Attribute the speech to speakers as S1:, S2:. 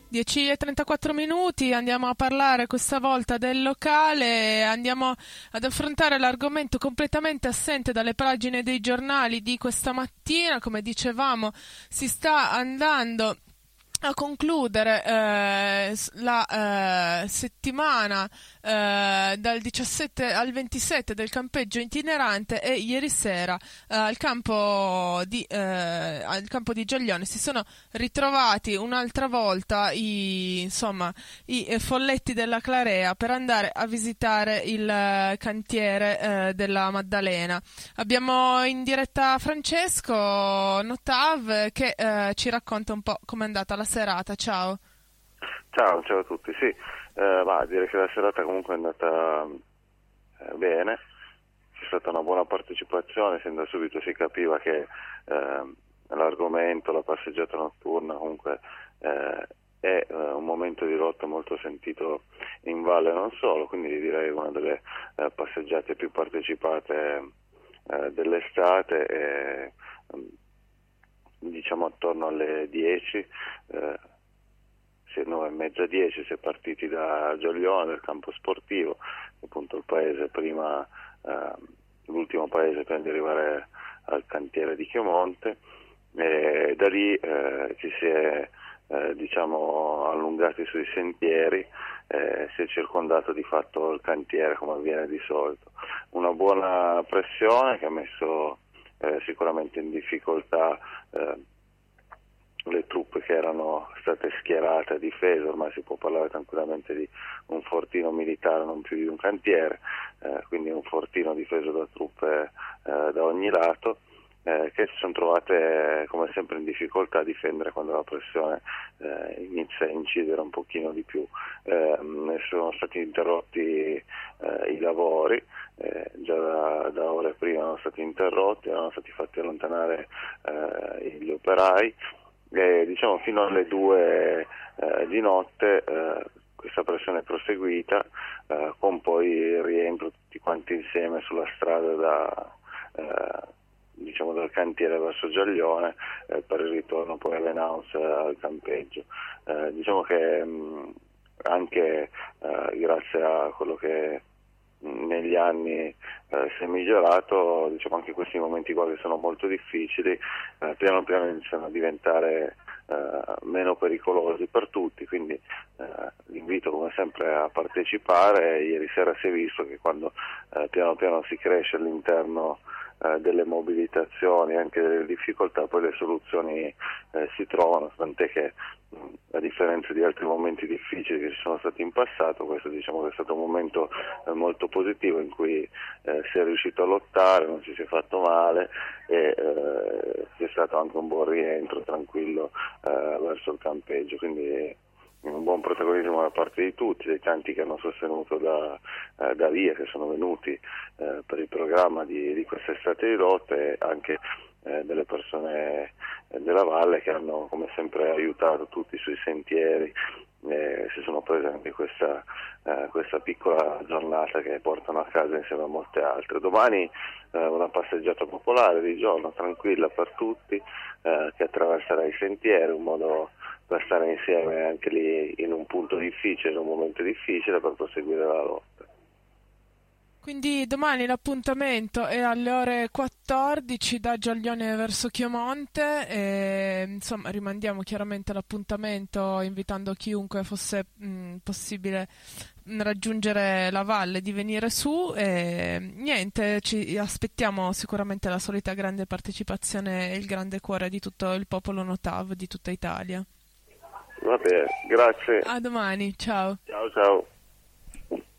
S1: 10:34 minuti, andiamo a parlare questa volta del locale, andiamo ad affrontare l'argomento completamente assente dalle pagine dei giornali di questa mattina. Come dicevamo, si sta andando a concludere la settimana dal 17 al 27 del campeggio itinerante, e ieri sera al campo di Giaglione si sono ritrovati un'altra volta i folletti della Clarea per andare a visitare il cantiere della Maddalena. Abbiamo in diretta Francesco Notav che ci racconta un po' com'è andata la serata. Ciao.
S2: Ciao a tutti. Sì, direi che la serata comunque è andata bene, c'è stata una buona partecipazione, sin da subito si capiva che l'argomento, la passeggiata notturna comunque è un momento di lotta molto sentito in valle, non solo, quindi direi una delle passeggiate più partecipate dell'estate. Diciamo attorno alle 10, 9:30, 10, si è partiti da Giaglione, dal campo sportivo, appunto il paese prima, l'ultimo paese prima di arrivare al cantiere di Chiomonte, e da lì ci si è allungati sui sentieri, si è circondato di fatto il cantiere come avviene di solito. Una buona pressione che ha messo sicuramente in difficoltà le truppe che erano state schierate a difesa. Ormai si può parlare tranquillamente di un fortino militare, non più di un cantiere, quindi un fortino difeso da truppe da ogni lato, che si sono trovate come sempre in difficoltà a difendere quando la pressione inizia a incidere un pochino di più. Sono stati interrotti i lavori, già da ore prima erano stati interrotti, erano stati fatti allontanare gli operai, e fino alle 2 di notte questa pressione è proseguita, con poi il rientro tutti quanti insieme sulla strada dal cantiere verso Giaglione, per il ritorno poi all'Enaus al campeggio. Che anche grazie a quello che negli anni si è migliorato, anche questi momenti qua che sono molto difficili piano piano iniziano a diventare meno pericolosi per tutti, quindi l'invito come sempre a partecipare. Ieri sera si è visto che quando piano piano si cresce all'interno delle mobilitazioni, anche delle difficoltà, poi le soluzioni si trovano, tant'è che a differenza di altri momenti difficili che ci sono stati in passato, questo che è stato un momento molto positivo in cui si è riuscito a lottare, non ci si è fatto male, e c'è stato anche un buon rientro tranquillo verso il campeggio, quindi un buon protagonismo da parte di tutti, dei tanti che hanno sostenuto da via, che sono venuti per il programma di quest'estate di lotte, e anche delle persone della valle che hanno come sempre aiutato tutti sui sentieri, si sono prese anche questa piccola giornata che portano a casa insieme a molte altre. Domani una passeggiata popolare di giorno, tranquilla per tutti, che attraverserà i sentieri, un modo per stare insieme anche lì in un punto difficile, in un momento difficile, per proseguire la lotta.
S1: Quindi domani l'appuntamento è alle ore 14 da Giaglione verso Chiomonte, e rimandiamo chiaramente l'appuntamento invitando chiunque fosse possibile raggiungere la valle di venire su, e niente, ci aspettiamo sicuramente la solita grande partecipazione e il grande cuore di tutto il popolo Notav di tutta Italia.
S2: Va bene, grazie.
S1: A domani, ciao.
S2: Ciao.